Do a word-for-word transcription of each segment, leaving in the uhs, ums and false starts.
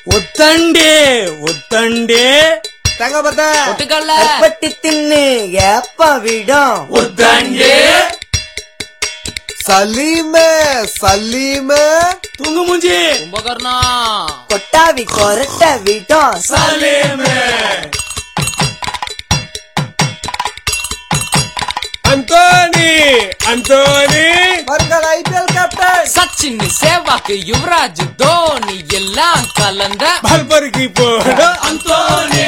ஒத்தண்டே ஒத்தண்டே தங்கப்பட்ட ஒட்டுக்கல்ல பட்டி தின்னு எப்ப விடும் ஒத்தண்டே சலீமே சலீமே தூங்கு மூஞ்சி கும்பகர்ணா கொட்டாவி கொரட்ட விடும் சலீமே அந்தோனி அந்தோனி வருங்கால ஐபிஎல் கேப்டன் சச்சின் சேவாக்கு யுவராஜ் தோனி எல்லாம் கலந்த பல்பருக்கு போட அந்தோனி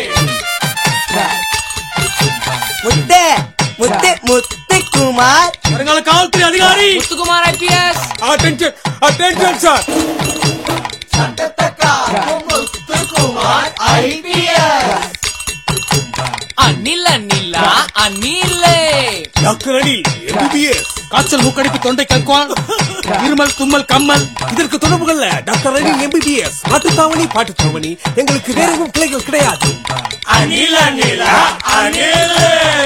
முத்தே முத்தே முத்துக்குமார் வருங்கால காவல்துறை அதிகாரி Muthukumar IPS attention attention sir Muthukumar IPS Anil அனிலா அனிலே டாக்டர் அனில் எம்பிபிஎஸ் காய்ச்சல் மூக்கடிப்பு தொண்டை கற்குவான் இருமல் தும்மல் கம்மல் இதற்கு தொடர்புகள்ல டாக்டர் அனில் எம்பிபிஎஸ் மாட்டுத்தாவணி பாட்டுத்தாவணி எங்களுக்கு வேற எதுவும் கிளைகள் கிடையாது அனில் அனிலா அனில்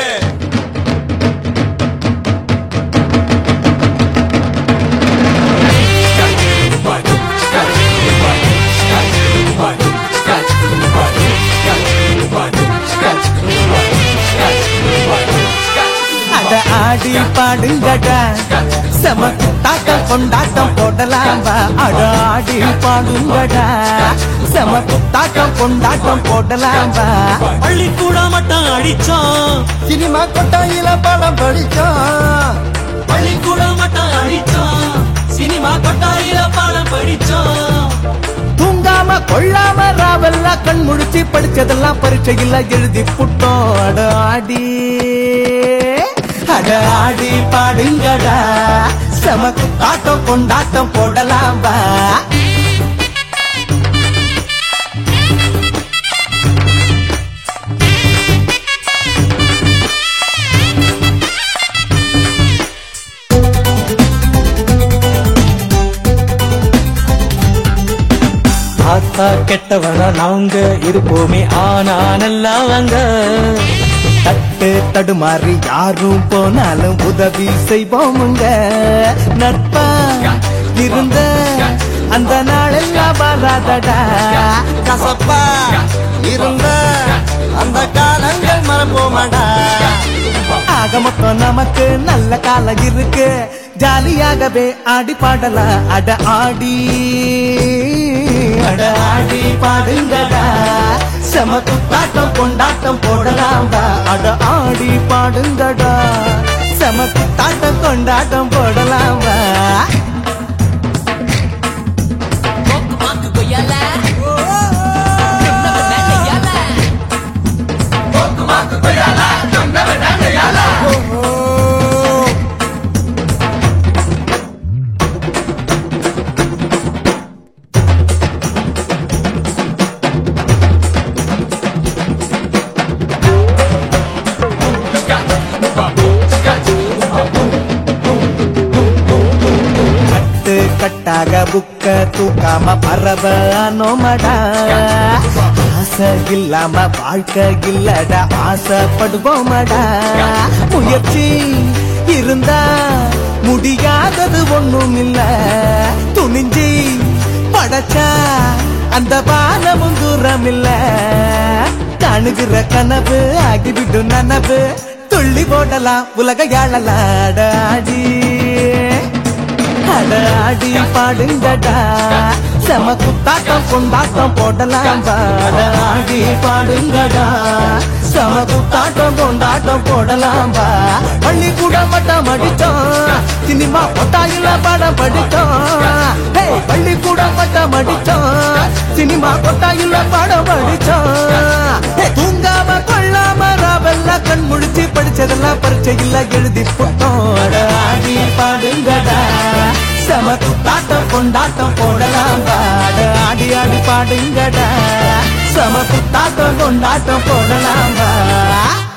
அட ஆடி பாடுங்கடா செம குத்தாட்டம் கொண்டாட்டம் போடலாம் வா. அட ஆடி பாடுங்கடா செம குத்தாட்டம் கொண்டாட்டம் போடலாம் வா. பள்ளிக்கூட மட்டம் அடிச்சோம் சினிமா கொட்டாயில படம் படிச்சோம் பள்ளிக்கூட மட்டம் அடிச்சோம் சினிமா கொட்டாயில பாடம் படிச்சோம் தூங்காம கொள்ளாம ராவெல்லாம் கண் முடிச்சு படிச்சதெல்லாம் பரீட்சையில் எழுதி புட்டோம். அட ஆடி அட ஆடி பாடுங்கடா செம குத்தாட்டம் கொண்டாட்டம் போடலாம் வா. ஆத்தா கெட்டவனா நாங்க இருப்போமே ஆனா நல்லவங்க தட்டு தடுமாறி யாரும் போனாலும் உதவி செய்வோமுங்க. நட்பா இருந்த அந்த நாளெல்லாம் வராதடா கசப்பா இருந்த அந்த காலங்கள் மறப்போமாடா. ஆக மொத்தம் நமக்கு நல்ல காலம் இருக்கு ஜாலியாகவே ஆடி பாடலாம். அட ஆடி அட ஆடி பாடுங்கடா செம குத்தாட்டம் கொண்டாட்டம் போடலாம் வா. அட ஆடி பாடுங்கடா செம குத்தாட்டம் கொண்டாட்டம் போடலாம் வா. மாக்கு கொய்யால சொன்னவன் நனையால மாக்கு கொய்யால சொன்னவன் நனையால கட்டாக புக்க தூக்காம பரவ நோமடா. ஆசை இல்லாம வாழ்க்கை இல்லடா ஆசைப்படுவோமடா. முயற்சி இருந்தா முடியாதது ஒண்ணும் இல்ல துணிஞ்சி படைச்சா அந்த பானமும் தூரம் இல்ல. காணுகிற கனவு ஆகிவிடும் நனவு துள்ளி போடலாம் உலக யாழலாடாடி. அட ஆடி பாடுங்கடா செம குத்தாட்டம் கொண்டாட்டம் போடலாம் வா. அட ஆடி பாடுங்கடா செம குத்தாட்டம் கொண்டாட்டம் போடலாம் வா. பள்ளிக்கூட மட்டம் அடிச்சோம் சினிமா கொட்டாயில படம் படிச்சோம். பள்ளிக்கூட மட்டம் அடிச்சோம் சினிமா கொட்டாயில படம் படிச்சோம். தூங்காம கொள்ளாம ராவெல்லாம் கண் முடிச்சு படிச்சதெல்லாம் பரீட்சையில் எழுதி புட்டோம். அட ஆடி பாடுங்கடா செம குத்தாட்டம் கொண்டாட்டம் போடலாம் வா. அட ஆடி ஆடி பாடுங்கடா செம குத்தாட்டம் கொண்டாட்டம் போடலாம் வா.